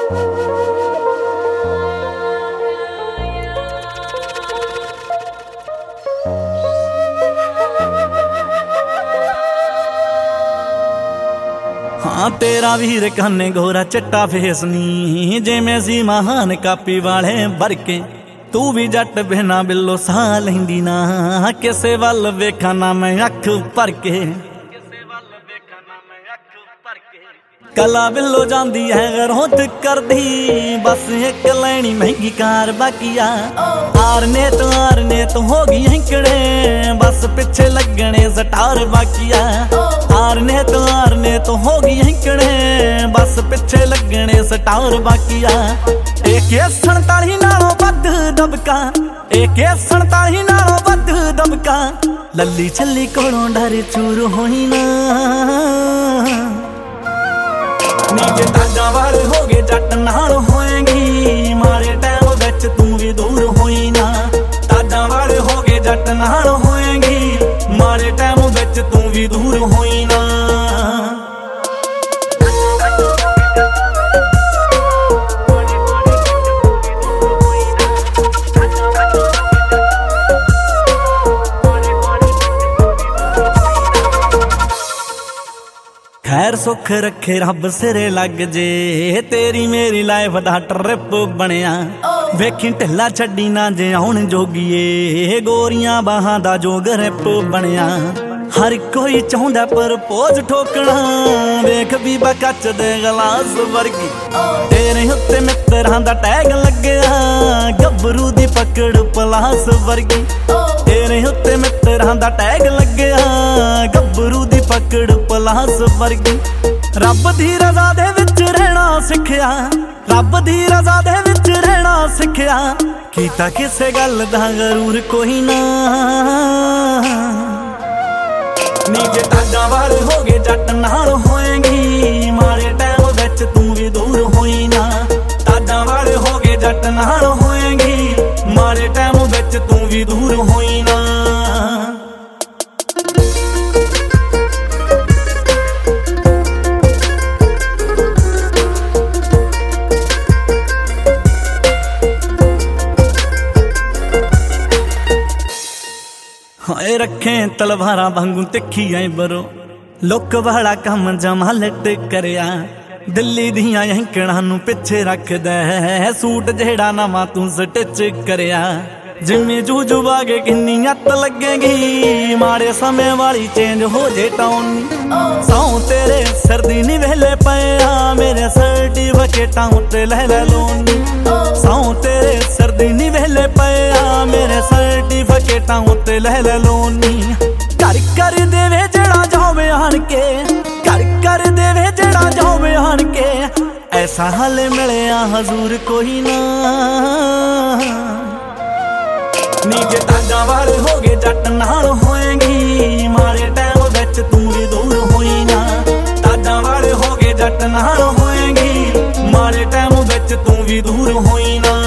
हाँ तेरा वीर कन्ने गोरा चिट्टा फेस नी जिवें सी महान कापी वाले बरके तू भी जट बिना बिल्लो सा लैंदी ना किसे वल वेखा ना मैं अख भर के कला बिल्लो जांदी है गरोत कर दी बस एक लैनी महंगी कार बाकिया आरने तो होगी हिंकड़े बस पिछे लगने सटार बाकिया आरने तो होगी हिंकड़े बस पिछे लगने सटार बाकिया एक 47 नालों वध दबका एक 47 नालों वध दबका लल्ली छल्ली कोलों डर चूर होई ना नीचे ताजा वाले हो गए जट नाल होएगी मारे टाइम विच तू भी दूर होई ना ताजा वाले हो गए जट नाल होएगी मारे टाइम विच तू भी दूर होई ना खैर सुख रखे रब सिरे लग जे तेरी मेरी लाइफ दा ट्रिप बनिया वेखी ढिला छड्डी ना जे आउण जोगीए गोरियां बाहां दा जो ग्रिप बनिया हर कोई चाहुंदा प्रपोज ठोकना वेख भी बकच दे गलास वर्गी तेरे उत्ते मित्रां दा टैग लग्या गबरू दी पकड़ पलास वर्गी तेरे उत्ते मित्रां दा टैग लग्या गबरू दी पकड़ पलास वर्गी रब दी रज़ा दे विच रहना सिखया रब दी रज़ा दे विच रहना सिखया कीता किसे गल दा गरूर कोई ना नीचे ताजा वाले हो गए जट नाल होएगी मारे टाइम विच तू भी दूर होई ना ताजा वाले हो गए जट नाल होएगी मारे टाइम विच तू भी दूर होई ना हाय रखे तलवारा वांगू तिखी आई बरो लुक वाला काम जमा लट करया दिल्ली दियां हैंकड़ां नू पिछे रखदा है सूट जेड़ा नवा तू स्टिच करया जिम्मे जूजू बागे किन्नी अत लगेगी माड़े समय वाली चेंज हो जे टाउन सौ तेरे सर्दी नी वेले पया मेरे सर्टिफिकेटां उत्ते ले लोन सौ तेरे सर्दी नी वेले पया मेरे सर्टिफिकेटां उत्ते ले लोनी कर देवे जेड़ा जावे आन के कर देवे जेड़ा जावे आन के ऐसा हाल मिलया हजूर कोई ना नीचे ताजा वाले हो गए जट नाल होएगी मारे टाइम विच तू भी दूर होई ना ताजा वाले हो गए जट नाल होएगी मारे टाइम विच तू भी दूर होई ना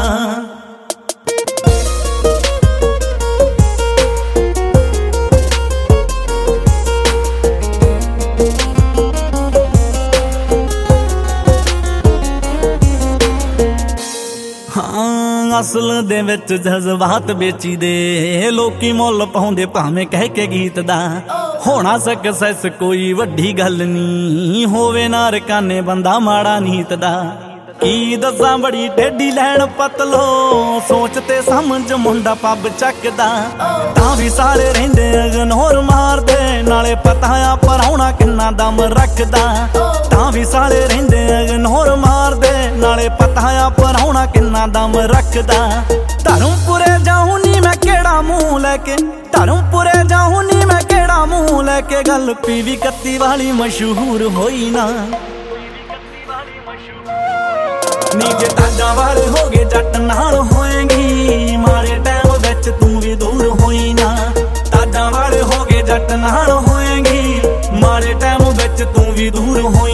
असल दे विच जज्बात बेची दे लोकी मुल पाउंदे भावें कह के गीत दा होना सक्सेस कोई वड्डी गल नी होवे ना रकाने बंदा माड़ा नीत दा की दसा बड़ी टेढ़ी लैन पतलो सोचते समझ मुंडा पब चकदा तां भी सारे रहिंदे इग्नोर मारदे नाले पता आ पराउणा किन्ना दम रखदा तां भी सारे रहिंदे इग्नोर मारदे नाले पता आ पराउणा किन्ना दम रखदा धर्मपुरे जाऊं नी मैं केड़ा मुंह लैके धर्मपुरे जाऊं नी मैं केड़ा मुंह लैके गल पीवी 31 वाली मशहूर होई ना नीचे ताजा वाले हो गए जट नाल होएगी मारे टाइम विच तू भी दूर होई ना ताजा वाले हो गए जट नाल होएगी मारे टाइम विच तू भी दूर होई